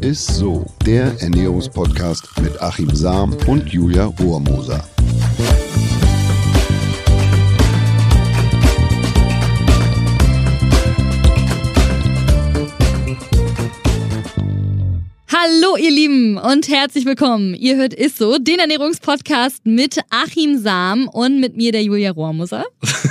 ist so, der Ernährungspodcast mit Achim Sam und Julia Rohrmoser. Hallo ihr Lieben und herzlich willkommen. Ihr hört Ist so, den Ernährungspodcast mit Achim Sam und mit mir, der Julia Rohrmoser.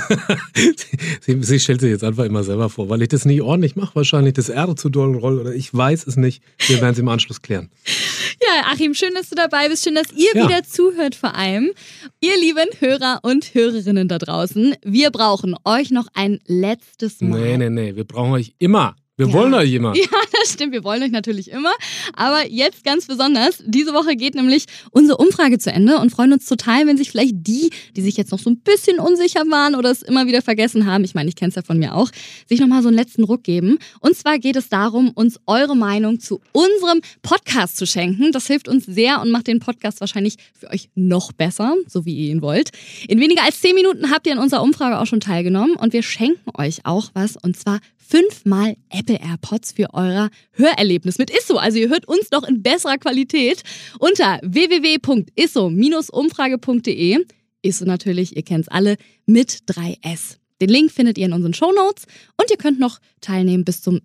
Sie stellt sich jetzt einfach immer selber vor, weil ich das nicht ordentlich mache, wahrscheinlich das R zu doll roll oder ich weiß es nicht. Wir werden es im Anschluss klären. Ja, Achim, schön, dass du dabei bist, schön, dass ihr wieder zuhört vor allem. Ihr lieben Hörer und Hörerinnen da draußen, wir brauchen euch noch ein letztes Mal. Nee, wir brauchen euch immer. Wir wollen euch immer. Ja, das stimmt, wir wollen euch natürlich immer. Aber jetzt ganz besonders, diese Woche geht nämlich unsere Umfrage zu Ende und freuen uns total, wenn sich vielleicht die sich jetzt noch so ein bisschen unsicher waren oder es immer wieder vergessen haben, ich meine, ich kenne es ja von mir auch, sich nochmal so einen letzten Ruck geben. Und zwar geht es darum, uns eure Meinung zu unserem Podcast zu schenken. Das hilft uns sehr und macht den Podcast wahrscheinlich für euch noch besser, so wie ihr ihn wollt. In weniger als 10 Minuten habt ihr an unserer Umfrage auch schon teilgenommen und wir schenken euch auch was, und zwar 5-mal Apple AirPods für euer Hörerlebnis mit Isso. Also ihr hört uns noch in besserer Qualität unter www.isso-umfrage.de. Isso natürlich, ihr kennt es alle, mit 3S. Den Link findet ihr in unseren Shownotes und ihr könnt noch teilnehmen bis zum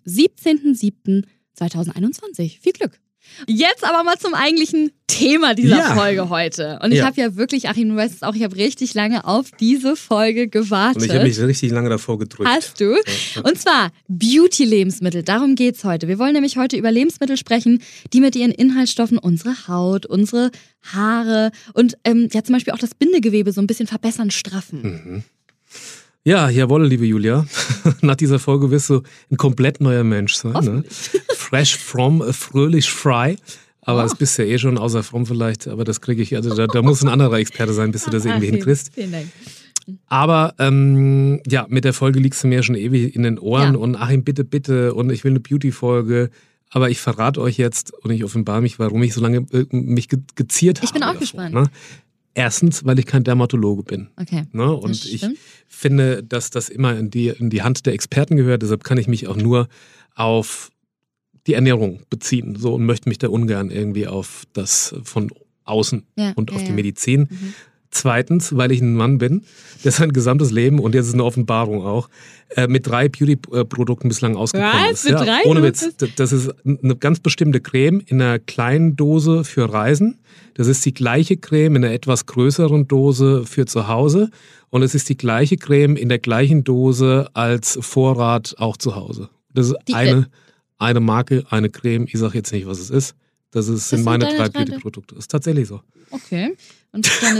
17.07.2021. Viel Glück! Jetzt aber mal zum eigentlichen Thema dieser Folge heute. Und ich habe ja wirklich, Achim, du weißt es auch, ich habe richtig lange auf diese Folge gewartet. Und ich habe mich richtig lange davor gedrückt. Hast du? Ja. Und zwar Beauty-Lebensmittel, darum geht's heute. Wir wollen nämlich heute über Lebensmittel sprechen, die mit ihren Inhaltsstoffen unsere Haut, unsere Haare und ja zum Beispiel auch das Bindegewebe so ein bisschen verbessern, straffen. Mhm. Ja, jawohl, liebe Julia. Nach dieser Folge wirst du ein komplett neuer Mensch sein. Ne? Fresh from, fröhlich frei. Aber das bist ja eh schon, außer fromm vielleicht. Aber das kriege ich, also da muss ein anderer Experte sein, bis du das irgendwie hinkriegst. Vielen Dank. Aber mit der Folge liegst du mir schon ewig in den Ohren. Ja. Und Achim, bitte. Und ich will eine Beauty-Folge. Aber ich verrate euch jetzt und ich offenbare mich, warum ich so lange mich geziert habe. Ich bin auch gespannt. Ne? Erstens, weil ich kein Dermatologe bin. Okay. Ne? Und ich finde, dass das immer in die Hand der Experten gehört. Deshalb kann ich mich auch nur auf die Ernährung beziehen. So, und möchte mich da ungern irgendwie auf das von außen und auf die Medizin. Mhm. Zweitens, weil ich ein Mann bin, der sein gesamtes Leben, und jetzt ist eine Offenbarung auch, mit 3 Beauty-Produkten bislang ausgekommen ist. Mit 3? Ohne Witz. Das ist eine ganz bestimmte Creme in einer kleinen Dose für Reisen. Das ist die gleiche Creme in einer etwas größeren Dose für zu Hause. Und es ist die gleiche Creme in der gleichen Dose als Vorrat auch zu Hause. Das ist eine Marke, eine Creme. Ich sage jetzt nicht, was es ist. Das sind meine 3 Beauty-Produkte. Das ist tatsächlich so. Okay. Und dann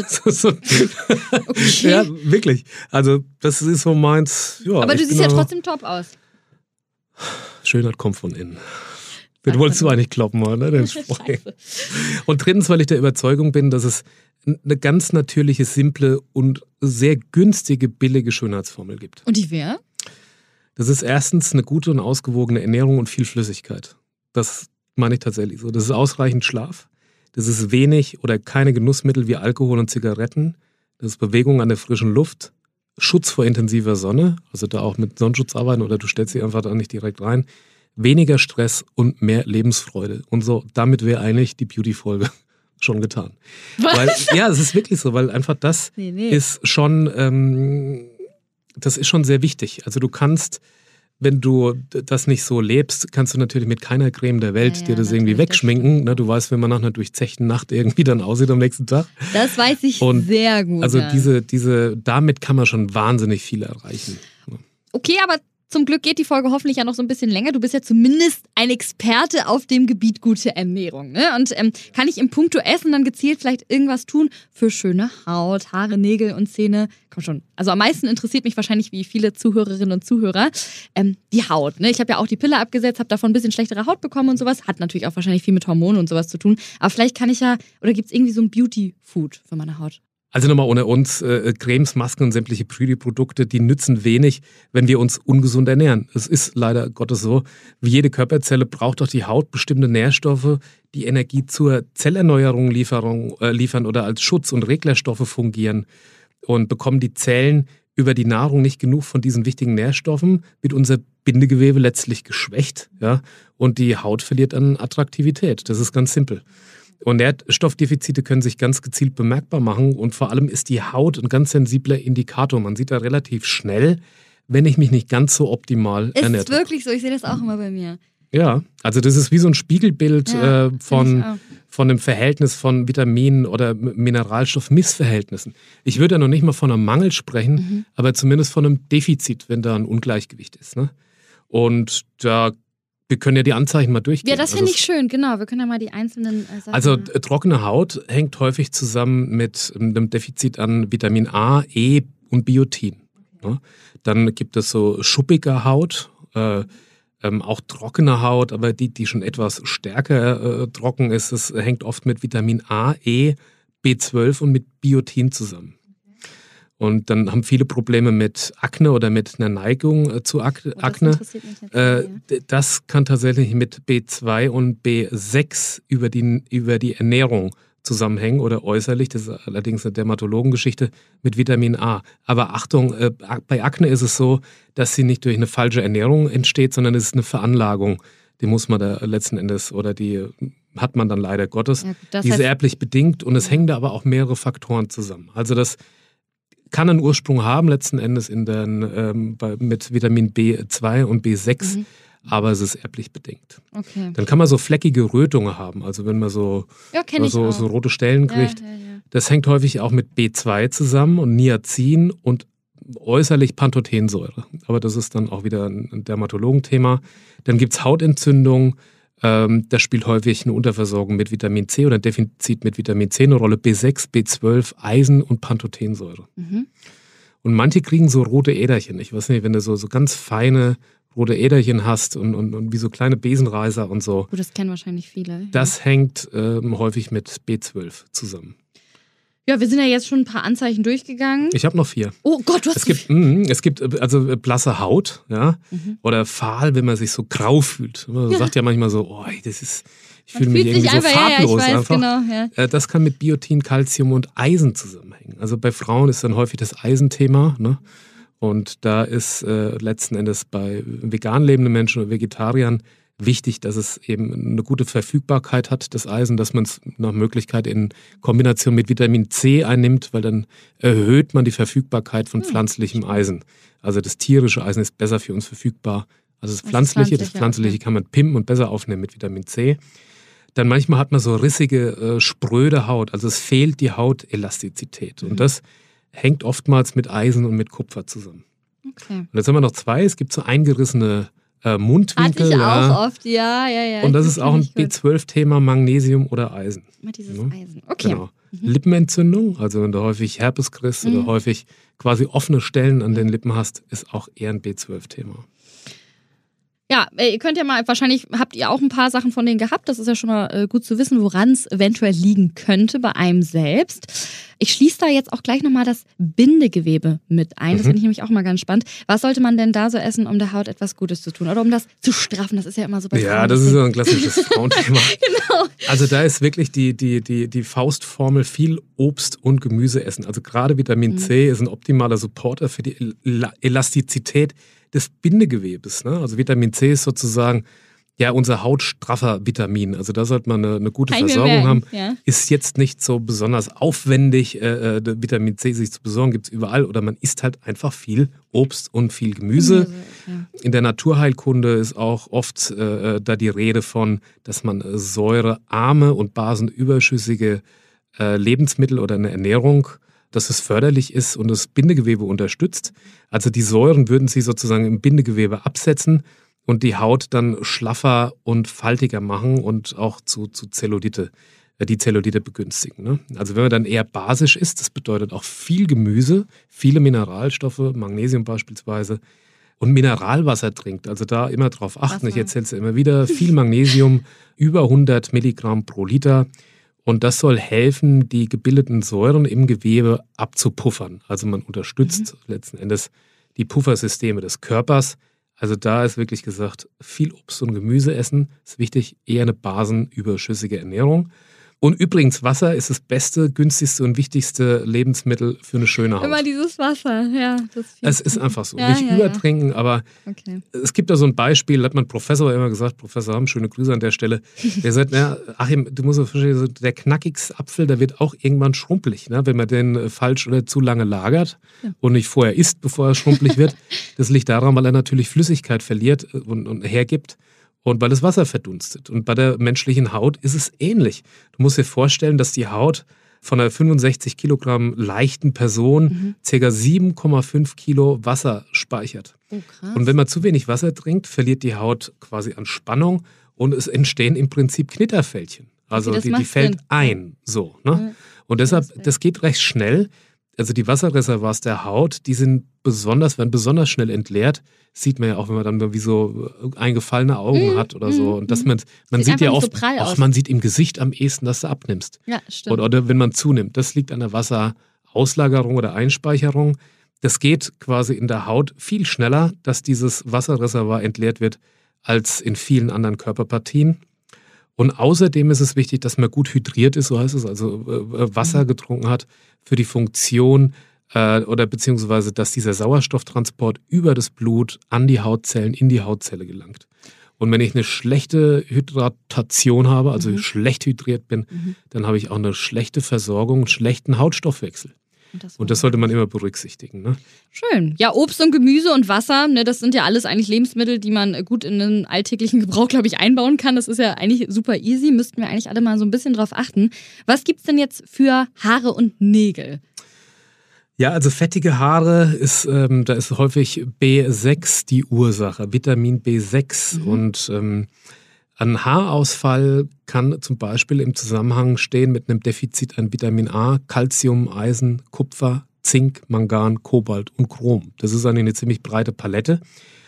okay. Ja, wirklich. Also das ist so meins. Ja, aber du siehst ja trotzdem top aus. Schönheit kommt von innen. Du wolltest du eigentlich kloppen, ne? Den Und drittens, weil ich der Überzeugung bin, dass es eine ganz natürliche, simple und sehr günstige, billige Schönheitsformel gibt. Und die wäre? Das ist erstens eine gute und ausgewogene Ernährung und viel Flüssigkeit. Das meine ich tatsächlich so. Das ist ausreichend Schlaf. Das ist wenig oder keine Genussmittel wie Alkohol und Zigaretten. Das ist Bewegung an der frischen Luft. Schutz vor intensiver Sonne. Also da auch mit Sonnenschutz arbeiten oder du stellst sie einfach da nicht direkt rein. Weniger Stress und mehr Lebensfreude. Und so, damit wäre eigentlich die Beauty-Folge schon getan. Weil, ja, es ist wirklich so, weil einfach das ist schon, das ist schon sehr wichtig. Also du kannst, wenn du das nicht so lebst, kannst du natürlich mit keiner Creme der Welt dir das irgendwie wegschminken. Ne, du weißt, wenn man nach einer durchzechten Nacht irgendwie dann aussieht am nächsten Tag. Das weiß ich sehr gut. Also damit kann man schon wahnsinnig viel erreichen. Okay, aber zum Glück geht die Folge hoffentlich ja noch so ein bisschen länger. Du bist ja zumindest ein Experte auf dem Gebiet gute Ernährung. Ne? Und kann ich im Punkto Essen dann gezielt vielleicht irgendwas tun für schöne Haut, Haare, Nägel und Zähne? Komm schon. Also am meisten interessiert mich wahrscheinlich, wie viele Zuhörerinnen und Zuhörer, die Haut. Ne? Ich habe ja auch die Pille abgesetzt, habe davon ein bisschen schlechtere Haut bekommen und sowas. Hat natürlich auch wahrscheinlich viel mit Hormonen und sowas zu tun. Aber vielleicht kann ich ja, oder gibt es irgendwie so ein Beauty-Food für meine Haut? Also nochmal ohne uns, Cremes, Masken und sämtliche Beauty-Produkte, die nützen wenig, wenn wir uns ungesund ernähren. Es ist leider Gottes so. Wie jede Körperzelle braucht doch die Haut bestimmte Nährstoffe, die Energie zur Zellerneuerung liefern oder als Schutz- und Reglerstoffe fungieren. Und bekommen die Zellen über die Nahrung nicht genug von diesen wichtigen Nährstoffen, wird unser Bindegewebe letztlich geschwächt, ja, und die Haut verliert an Attraktivität. Das ist ganz simpel. Und Nährstoffdefizite können sich ganz gezielt bemerkbar machen und vor allem ist die Haut ein ganz sensibler Indikator. Man sieht da relativ schnell, wenn ich mich nicht ganz so optimal ernähre. Ist wirklich so, ich sehe das auch immer bei mir. Ja, also das ist wie so ein Spiegelbild von dem Verhältnis von Vitaminen oder Mineralstoffmissverhältnissen. Ich würde ja noch nicht mal von einem Mangel sprechen, aber zumindest von einem Defizit, wenn da ein Ungleichgewicht ist. Ne? Und wir können ja die Anzeichen mal durchgehen. Ja, das finde ich schön, genau. Wir können ja mal die einzelnen Sachen... Also trockene Haut hängt häufig zusammen mit einem Defizit an Vitamin A, E und Biotin. Ne? Dann gibt es so schuppige Haut, auch trockene Haut, aber die schon etwas stärker trocken ist, das hängt oft mit Vitamin A, E, B12 und mit Biotin zusammen. Und dann haben viele Probleme mit Akne oder mit einer Neigung zu Akne. Das interessiert mich jetzt, Das kann tatsächlich mit B2 und B6 über die Ernährung zusammenhängen oder äußerlich, das ist allerdings eine Dermatologengeschichte, mit Vitamin A. Aber Achtung, bei Akne ist es so, dass sie nicht durch eine falsche Ernährung entsteht, sondern es ist eine Veranlagung. Die muss man da letzten Endes oder die hat man dann leider Gottes. Ja, die ist erblich bedingt und es hängen da aber auch mehrere Faktoren zusammen. Also das kann einen Ursprung haben letzten Endes mit Vitamin B2 und B6, aber es ist erblich bedingt. Okay. Dann kann man so fleckige Rötungen haben, also wenn man so rote Stellen kriegt. Ja. Das hängt häufig auch mit B2 zusammen und Niacin und äußerlich Pantothensäure. Aber das ist dann auch wieder ein Dermatologenthema. Dann gibt es Hautentzündungen. Da spielt häufig eine Unterversorgung mit Vitamin C oder ein Defizit mit Vitamin C eine Rolle. B6, B12, Eisen und Pantothensäure. Und manche kriegen so rote Äderchen. Ich weiß nicht, wenn du so ganz feine rote Äderchen hast und wie so kleine Besenreißer und so. Das kennen wahrscheinlich viele. Ja. Das hängt häufig mit B12 zusammen. Ja, wir sind ja jetzt schon ein paar Anzeichen durchgegangen. Ich habe noch 4. Oh Gott, du hast Es gibt also blasse Haut, ja, oder fahl, wenn man sich so grau fühlt. Man sagt ja manchmal so, ich fühle mich irgendwie so farblos. Ja, ich weiß, einfach. Genau, ja. Das kann mit Biotin, Calcium und Eisen zusammenhängen. Also bei Frauen ist dann häufig das Eisenthema, ne? Und da ist letzten Endes bei vegan lebenden Menschen oder Vegetariern wichtig, dass es eben eine gute Verfügbarkeit hat, das Eisen, dass man es nach Möglichkeit in Kombination mit Vitamin C einnimmt, weil dann erhöht man die Verfügbarkeit von pflanzlichem Eisen. Also das tierische Eisen ist besser für uns verfügbar als das Pflanzliche. Das Pflanzliche kann man pimpen und besser aufnehmen mit Vitamin C. Dann manchmal hat man so rissige, spröde Haut, also es fehlt die Hautelastizität. Und das hängt oftmals mit Eisen und mit Kupfer zusammen. Okay. Und jetzt haben wir noch 2, es gibt so eingerissene Mundwinkel. Hatte ich auch oft, ja. Und das ist auch ein B12-Thema, Magnesium oder Eisen. Immer dieses Eisen, okay. Genau. Lippenentzündung, also wenn du häufig Herpes kriegst oder häufig quasi offene Stellen an den Lippen hast, ist auch eher ein B12-Thema. Ja, ihr könnt ja mal, wahrscheinlich habt ihr auch ein paar Sachen von denen gehabt. Das ist ja schon mal gut zu wissen, woran es eventuell liegen könnte bei einem selbst. Ich schließe da jetzt auch gleich nochmal das Bindegewebe mit ein. Das finde ich nämlich auch mal ganz spannend. Was sollte man denn da so essen, um der Haut etwas Gutes zu tun? Oder um das zu straffen? Das ist ja immer so bei Frauen. Ja, das ist so ein klassisches Frauenthema. Genau. Also da ist wirklich die Faustformel viel Obst und Gemüse essen. Also gerade Vitamin C ist ein optimaler Supporter für die Elastizität des Bindegewebes. Ne? Also Vitamin C ist sozusagen ja unser hautstraffer Vitamin. Also da sollte man eine gute Versorgung haben. Ja. Ist jetzt nicht so besonders aufwendig, Vitamin C sich zu besorgen, gibt es überall. Oder man isst halt einfach viel Obst und viel Gemüse. Ja. In der Naturheilkunde ist auch oft da die Rede von, dass man säurearme und basenüberschüssige Lebensmittel oder eine Ernährung, dass es förderlich ist und das Bindegewebe unterstützt. Also die Säuren würden sie sozusagen im Bindegewebe absetzen und die Haut dann schlaffer und faltiger machen und auch zu Zellulite, die Zellulite begünstigen. Ne? Also wenn man dann eher basisch ist, das bedeutet auch viel Gemüse, viele Mineralstoffe, Magnesium beispielsweise, und Mineralwasser trinkt. Also da immer drauf achten. Ich erzähle es ja immer wieder. Viel Magnesium, über 100 Milligramm pro Liter. Und das soll helfen, die gebildeten Säuren im Gewebe abzupuffern. Also man unterstützt letzten Endes die Puffersysteme des Körpers. Also da ist wirklich gesagt, viel Obst und Gemüse essen ist wichtig, eher eine basenüberschüssige Ernährung. Und übrigens, Wasser ist das beste, günstigste und wichtigste Lebensmittel für eine schöne Haut. Immer dieses Wasser, ja. Es ist einfach so. Ja, Nicht ja, übertrinken, aber Okay. es gibt da so ein Beispiel, hat mein Professor immer gesagt, Professor Hamm, schöne Grüße an der Stelle, der sagt, ja, Achim, du musst verstehen, der knackigste Apfel, der wird auch irgendwann schrumpelig, ne? Wenn man den falsch oder zu lange lagert und nicht vorher isst, bevor er schrumpelig wird. Das liegt daran, weil er natürlich Flüssigkeit verliert und hergibt. Und weil das Wasser verdunstet. Und bei der menschlichen Haut ist es ähnlich. Du musst dir vorstellen, dass die Haut von einer 65 Kilogramm leichten Person ca. 7,5 Kilo Wasser speichert. Oh, krass. Und wenn man zu wenig Wasser trinkt, verliert die Haut quasi an Spannung und es entstehen im Prinzip Knitterfältchen. Also Okay, die fällt Sinn. ein. So, ne? Und deshalb, das geht recht schnell. Also die Wasserreservoirs der Haut, die werden besonders schnell entleert. Sieht man ja auch, wenn man dann wie so eingefallene Augen hat oder so. Und dass man sieht ja einfach oft, nicht so prall aus. man sieht im Gesicht am ehesten, dass du abnimmst. Ja, stimmt. Oder wenn man zunimmt. Das liegt an der Wasserauslagerung oder Einspeicherung. Das geht quasi in der Haut viel schneller, dass dieses Wasserreservoir entleert wird, als in vielen anderen Körperpartien. Und außerdem ist es wichtig, dass man gut hydriert ist, so heißt es, also Wasser getrunken hat für die Funktion oder beziehungsweise, dass dieser Sauerstofftransport über das Blut an die Hautzellen, in die Hautzelle gelangt. Und wenn ich eine schlechte Hydratation habe, also schlecht hydriert bin, dann habe ich auch eine schlechte Versorgung, einen schlechten Hautstoffwechsel. Und das sollte man immer berücksichtigen. Ne? Schön. Ja, Obst und Gemüse und Wasser, ne, das sind ja alles eigentlich Lebensmittel, die man gut in den alltäglichen Gebrauch, glaube ich, einbauen kann. Das ist ja eigentlich super easy, müssten wir eigentlich alle mal so ein bisschen drauf achten. Was gibt's denn jetzt für Haare und Nägel? Ja, also fettige Haare da ist häufig B6 die Ursache, Vitamin B6. Und ein Haarausfall kann zum Beispiel im Zusammenhang stehen mit einem Defizit an Vitamin A, Calcium, Eisen, Kupfer, Zink, Mangan, Kobalt und Chrom. Das ist eigentlich eine ziemlich breite Palette.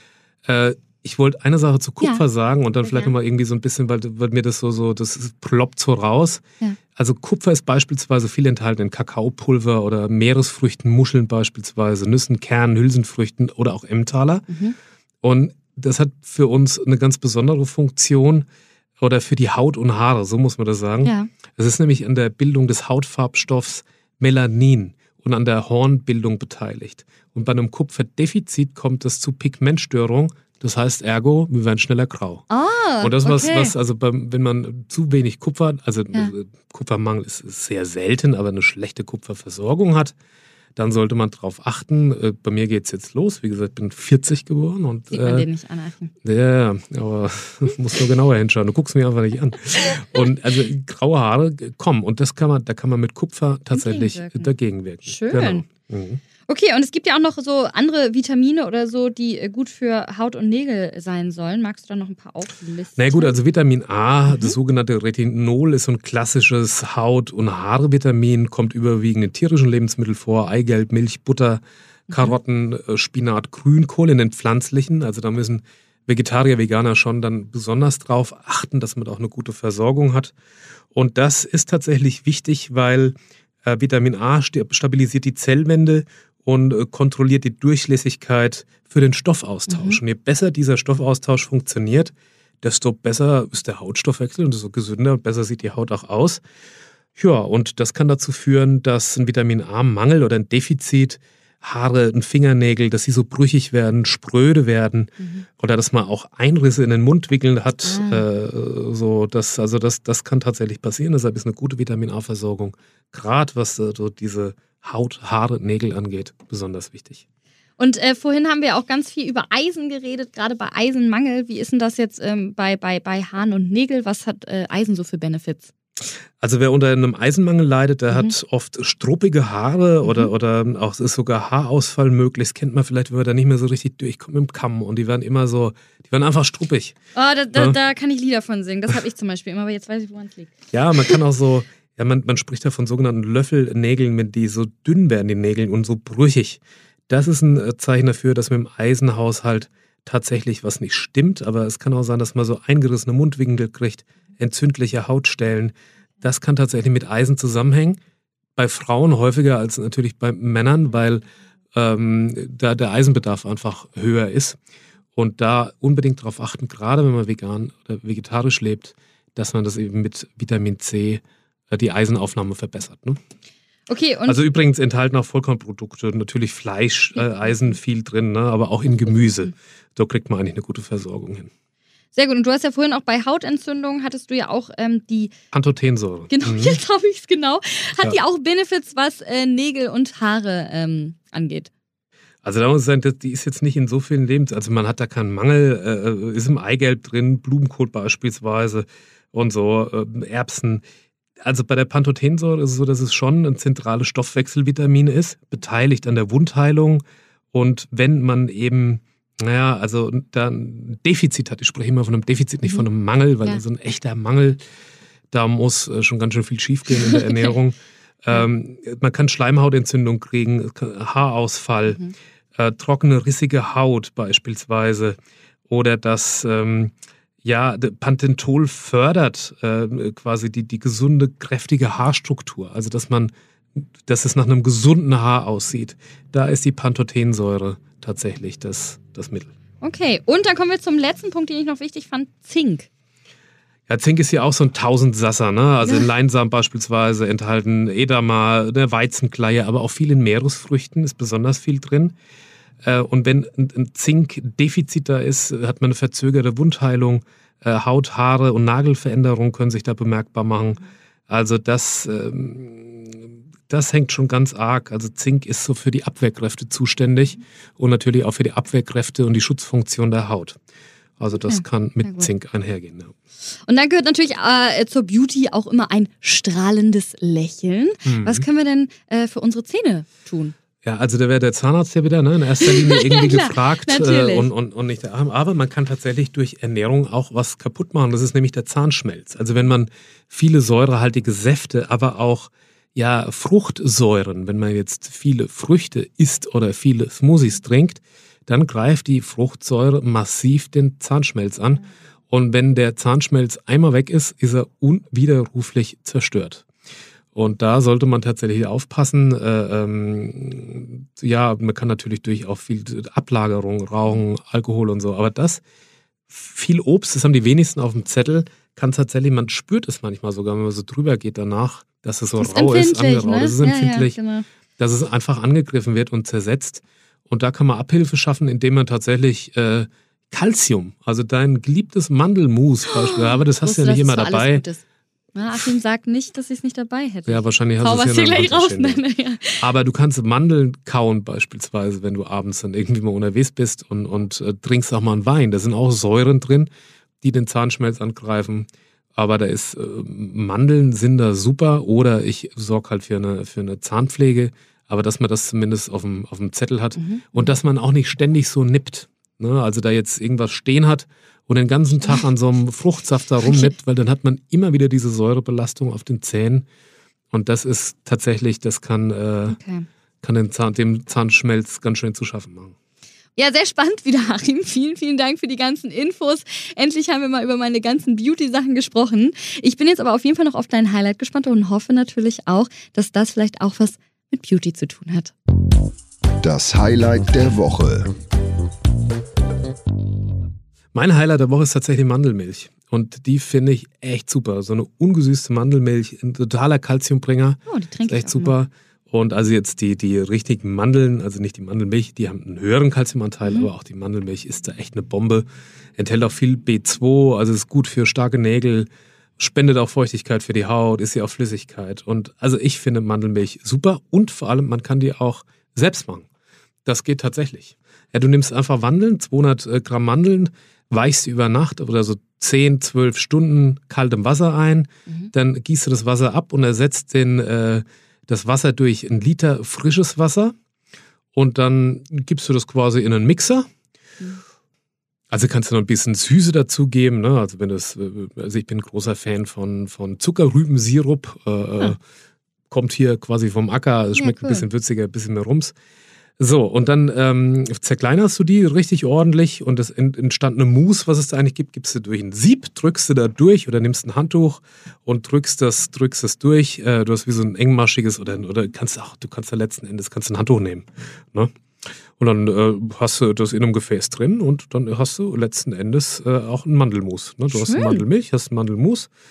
Ich wollte eine Sache zu Kupfer sagen und dann vielleicht nochmal irgendwie so ein bisschen, weil mir das das ploppt so raus. Ja. Also Kupfer ist beispielsweise viel enthalten in Kakaopulver oder Meeresfrüchten, Muscheln beispielsweise, Nüssen, Kernen, Hülsenfrüchten oder auch Emmentaler. Und das hat für uns eine ganz besondere Funktion oder für die Haut und Haare, so muss man das sagen. Ja. Es ist nämlich an der Bildung des Hautfarbstoffs Melanin und an der Hornbildung beteiligt. Und bei einem Kupferdefizit kommt es zu Pigmentstörung. Das heißt ergo, wir werden schneller grau. Und das wenn man zu wenig Kupfer, also Kupfermangel ist sehr selten, aber eine schlechte Kupferversorgung hat, dann sollte man darauf achten. Bei mir geht es jetzt los. Wie gesagt, ich bin 40 geworden. Und, sieht man den nicht an. Ja, aber muss nur genauer hinschauen. Du guckst mich einfach nicht an. Und also graue Haare kommen. Und da kann man mit Kupfer tatsächlich dagegen wirken. Schön. Genau. Okay, und es gibt ja auch noch so andere Vitamine oder so, die gut für Haut und Nägel sein sollen. Magst du da noch ein paar auflisten? Na gut, also Vitamin A, das sogenannte Retinol, ist so ein klassisches Haut- und Haarvitamin, kommt überwiegend in tierischen Lebensmitteln vor, Eigelb, Milch, Butter, Karotten, Spinat, Grünkohl in den pflanzlichen. Also da müssen Vegetarier, Veganer schon dann besonders drauf achten, dass man da auch eine gute Versorgung hat. Und das ist tatsächlich wichtig, weil Vitamin A stabilisiert die Zellwände und kontrolliert die Durchlässigkeit für den Stoffaustausch. Und je besser dieser Stoffaustausch funktioniert, desto besser ist der Hautstoffwechsel und desto gesünder und besser sieht die Haut auch aus. Ja, und das kann dazu führen, dass ein Vitamin A-Mangel oder ein Defizit Haare und Fingernägel, dass sie so brüchig werden, spröde werden oder dass man auch Einrisse in den Mundwinkeln hat. Das kann tatsächlich passieren. Deshalb ist eine gute Vitamin A-Versorgung, gerade was so diese Haut, Haare, Nägel angeht, besonders wichtig. Und vorhin haben wir auch ganz viel über Eisen geredet, gerade bei Eisenmangel. Wie ist denn das jetzt bei Haaren und Nägel? Was hat Eisen so für Benefits? Also wer unter einem Eisenmangel leidet, der hat oft struppige Haare oder auch ist sogar Haarausfall möglich. Das kennt man vielleicht, wenn man da nicht mehr so richtig durchkommt mit dem Kamm und die werden einfach struppig. Oh, da kann ich Lieder von singen. Das habe ich zum Beispiel immer, aber jetzt weiß ich, woran es liegt. Ja, man kann auch so, man spricht da von sogenannten Löffelnägeln, die so dünn werden, die Nägel, und so brüchig. Das ist ein Zeichen dafür, dass mit dem Eisenhaushalt tatsächlich was nicht stimmt, aber es kann auch sein, dass man so eingerissene Mundwinkel kriegt, entzündliche Hautstellen. Das kann tatsächlich mit Eisen zusammenhängen. Bei Frauen häufiger als natürlich bei Männern, weil da der Eisenbedarf einfach höher ist. Und da unbedingt darauf achten, gerade wenn man vegan oder vegetarisch lebt, dass man das eben mit Vitamin C die Eisenaufnahme verbessert. Ne? Okay, und Also übrigens enthalten auch Vollkornprodukte, natürlich Fleisch, Eisen viel drin, ne? Aber auch in Gemüse. Da kriegt man eigentlich eine gute Versorgung hin. sehr gut. Und du hast ja vorhin auch bei Hautentzündungen, hattest du ja auch die... Pantothensäure. Genau, jetzt habe ich es genau. Hat die auch Benefits, was Nägel und Haare angeht? Also da muss ich sagen, die ist jetzt nicht in so vielen also man hat da keinen Mangel, ist im Eigelb drin, Blumenkohl beispielsweise und so, Erbsen. Also bei der Pantothensäure ist es so, dass es schon ein zentrales Stoffwechselvitamin ist, beteiligt an der Wundheilung. Und wenn man eben, also da ein Defizit hat, ich spreche immer von einem Defizit, nicht von einem Mangel, weil so ein echter Mangel, da muss schon ganz schön viel schiefgehen in der Ernährung. Man kann Schleimhautentzündung kriegen, Haarausfall, trockene, rissige Haut beispielsweise. Oder das Panthenol fördert quasi die gesunde, kräftige Haarstruktur. Also dass es nach einem gesunden Haar aussieht. Da ist die Pantothensäure tatsächlich das Mittel. Okay, und dann kommen wir zum letzten Punkt, den ich noch wichtig fand, Zink. Ja, Zink ist ja auch so ein Tausendsasser, ne? Also in Leinsamen beispielsweise enthalten Edamer, Weizenkleie, aber auch viel in Meeresfrüchten ist besonders viel drin. Und wenn ein Zinkdefizit da ist, hat man eine verzögerte Wundheilung, Haut-, Haare- und Nagelveränderungen können sich da bemerkbar machen. Also das hängt schon ganz arg. Also Zink ist so für die Abwehrkräfte zuständig und natürlich auch für die Abwehrkräfte und die Schutzfunktion der Haut. Also das kann mit Zink einhergehen. Ja. Und dann gehört natürlich zur Beauty auch immer ein strahlendes Lächeln. Was können wir denn für unsere Zähne tun? Ja, also da wäre der Zahnarzt ja wieder in erster Linie irgendwie klar, gefragt und nicht der Arm. Aber man kann tatsächlich durch Ernährung auch was kaputt machen. Das ist nämlich der Zahnschmelz. Also wenn man viele säurehaltige Säfte, aber auch Fruchtsäuren, wenn man jetzt viele Früchte isst oder viele Smoothies trinkt, dann greift die Fruchtsäure massiv den Zahnschmelz an. Und wenn der Zahnschmelz einmal weg ist, ist er unwiderruflich zerstört. Und da sollte man tatsächlich aufpassen. Man kann natürlich durch auch viel Ablagerung, Rauchen, Alkohol und so. Aber viel Obst, das haben die wenigsten auf dem Zettel, kann tatsächlich, man spürt es manchmal sogar, wenn man so drüber geht danach, dass es so rau ist, angeraut. Ne? Das ist empfindlich, genau. Dass es einfach angegriffen wird und zersetzt. Und da kann man Abhilfe schaffen, indem man tatsächlich Calcium, also dein geliebtes Mandelmus beispielsweise, aber das hast du ja nicht immer dabei. Achim sagt nicht, dass ich es nicht dabei hätte. Ja, wahrscheinlich hast du es ja gleich raus. Aber du kannst Mandeln kauen beispielsweise, wenn du abends dann irgendwie mal unterwegs bist und trinkst auch mal einen Wein. Da sind auch Säuren drin, die den Zahnschmelz angreifen. Aber da ist Mandeln sind da super. Oder ich sorge halt für eine Zahnpflege. Aber dass man das zumindest auf dem Zettel hat. Und dass man auch nicht ständig so nippt. Ne? Also da jetzt irgendwas stehen hat und den ganzen Tag an so einem Fruchtsaft da rumnippt, weil dann hat man immer wieder diese Säurebelastung auf den Zähnen. Und das ist tatsächlich, das kann dem Zahnschmelz ganz schön zu schaffen machen. Ja, sehr spannend wieder, Achim. Vielen, vielen Dank für die ganzen Infos. Endlich haben wir mal über meine ganzen Beauty-Sachen gesprochen. Ich bin jetzt aber auf jeden Fall noch auf dein Highlight gespannt und hoffe natürlich auch, dass das vielleicht auch was mit Beauty zu tun hat. Das Highlight der Woche. Mein Highlight der Woche ist tatsächlich Mandelmilch. Und die finde ich echt super. So eine ungesüßte Mandelmilch, ein totaler Kalziumbringer. Oh, die trinke ich echt super. Immer. Und also jetzt die richtigen Mandeln, also nicht die Mandelmilch, die haben einen höheren Kalziumanteil, aber auch die Mandelmilch ist da echt eine Bombe. Enthält auch viel B2, also ist gut für starke Nägel, spendet auch Feuchtigkeit für die Haut, ist ja auch Flüssigkeit. Und also ich finde Mandelmilch super und vor allem, man kann die auch selbst machen. Das geht tatsächlich. Ja, du nimmst einfach Mandeln, 200 Gramm Mandeln, weichst sie über Nacht oder so 10, 12 Stunden kaltem Wasser ein, dann gießt du das Wasser ab und ersetzt das Wasser durch 1 Liter frisches Wasser und dann gibst du das quasi in einen Mixer. Also kannst du noch ein bisschen Süße dazugeben, ne? Also ich bin ein großer Fan von Zuckerrübensirup, kommt hier quasi vom Acker, es schmeckt ein bisschen würziger, ein bisschen mehr Rums. So, und dann zerkleinerst du die richtig ordentlich und das entstandene Mousse, was es da eigentlich gibt, gibst du durch ein Sieb, drückst du da durch oder nimmst ein Handtuch und drückst das durch. Du hast wie so ein engmaschiges oder du kannst da letzten Endes ein Handtuch nehmen. Ne? Und dann hast du das in einem Gefäß drin und dann hast du letzten Endes auch ein Mandelmus. Ne? Du hast eine Mandelmilch, hast ein Mandelmus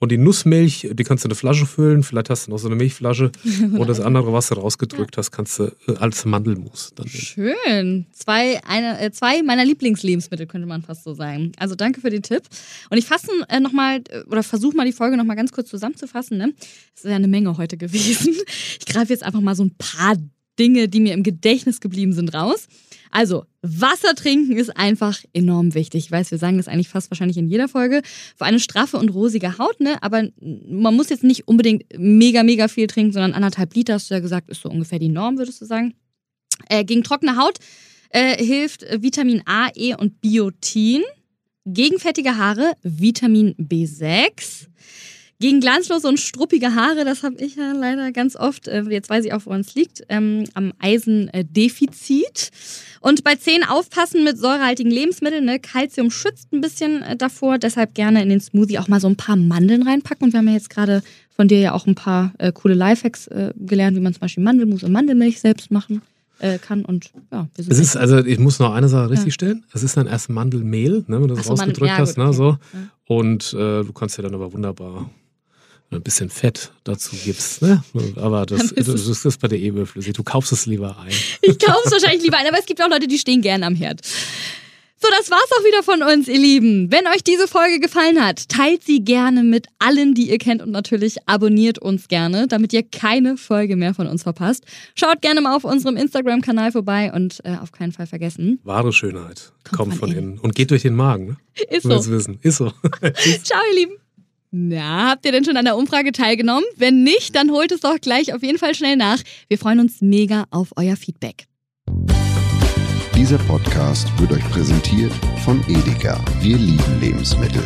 Und die Nussmilch, die kannst du in eine Flasche füllen, vielleicht hast du noch so eine Milchflasche. Und das andere, was du rausgedrückt hast, kannst du als Mandelmus dann nehmen. Schön. Zwei meiner Lieblingslebensmittel, könnte man fast so sagen. Also danke für den Tipp. Und ich fasse versuche mal die Folge nochmal ganz kurz zusammenzufassen. Ne? Das ist ja eine Menge heute gewesen. Ich greife jetzt einfach mal so ein paar Dinge, die mir im Gedächtnis geblieben sind, raus. Also, Wasser trinken ist einfach enorm wichtig. Ich weiß, wir sagen das eigentlich fast wahrscheinlich in jeder Folge. Für eine straffe und rosige Haut, ne? Aber man muss jetzt nicht unbedingt mega, mega viel trinken, sondern 1,5 Liter, hast du ja gesagt, ist so ungefähr die Norm, würdest du sagen. Gegen trockene Haut hilft Vitamin A, E und Biotin. Gegen fettige Haare Vitamin B6. Gegen glanzlose und struppige Haare, das habe ich ja leider ganz oft, jetzt weiß ich auch, woran es liegt, am Eisendefizit. Und bei Zähnen aufpassen mit säurehaltigen Lebensmitteln. Ne? Calcium schützt ein bisschen davor, deshalb gerne in den Smoothie auch mal so ein paar Mandeln reinpacken. Und wir haben ja jetzt gerade von dir ja auch ein paar coole Lifehacks gelernt, wie man zum Beispiel Mandelmus und Mandelmilch selbst machen kann. Und ja, ich muss noch eine Sache richtig stellen. Es ist dann erst Mandelmehl, ne, wenn du das rausgedrückt hast. Gut, ne, so. Ja. Und du kannst ja dann aber wunderbar ein bisschen Fett dazu gibst, ne? Aber das ist bei der überflüssig. Du kaufst es lieber ein. Ich kaufe es wahrscheinlich lieber ein, aber es gibt auch Leute, die stehen gerne am Herd. So, das war's auch wieder von uns, ihr Lieben. Wenn euch diese Folge gefallen hat, teilt sie gerne mit allen, die ihr kennt und natürlich abonniert uns gerne, damit ihr keine Folge mehr von uns verpasst. Schaut gerne mal auf unserem Instagram-Kanal vorbei und auf keinen Fall vergessen. Wahre Schönheit kommt von innen und geht durch den Magen. Ne? Ist so. Wissen. Ist so. Ciao, ihr Lieben. Na, habt ihr denn schon an der Umfrage teilgenommen? Wenn nicht, dann holt es doch gleich auf jeden Fall schnell nach. Wir freuen uns mega auf euer Feedback. Dieser Podcast wird euch präsentiert von Edeka. Wir lieben Lebensmittel.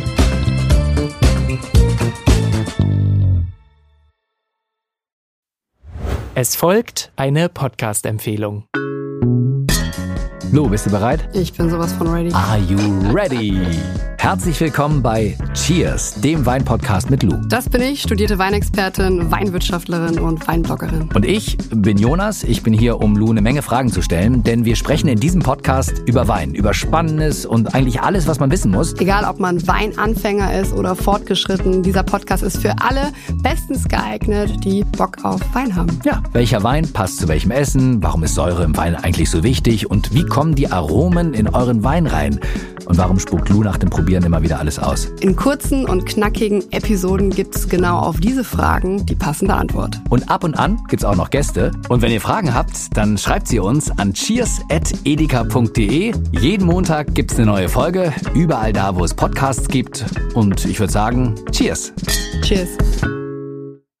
Es folgt eine Podcast-Empfehlung. Lou, bist du bereit? Ich bin sowas von ready. Are you ready? Herzlich willkommen bei Cheers, dem Weinpodcast mit Lou. Das bin ich, studierte Weinexpertin, Weinwirtschaftlerin und Weinbloggerin. Und ich bin Jonas. Ich bin hier, um Lou eine Menge Fragen zu stellen, denn wir sprechen in diesem Podcast über Wein, über Spannendes und eigentlich alles, was man wissen muss. Egal, ob man Weinanfänger ist oder fortgeschritten, dieser Podcast ist für alle bestens geeignet, die Bock auf Wein haben. Ja, welcher Wein passt zu welchem Essen? Warum ist Säure im Wein eigentlich so wichtig? Und wie kommen die Aromen in euren Wein rein? Und warum spuckt Lou nach dem Probieren immer wieder alles aus? In kurzen und knackigen Episoden gibt es genau auf diese Fragen die passende Antwort. Und ab und an gibt's auch noch Gäste. Und wenn ihr Fragen habt, dann schreibt sie uns an cheers@edeka.de. Jeden Montag gibt's eine neue Folge, überall da, wo es Podcasts gibt. Und ich würde sagen, Cheers! Cheers!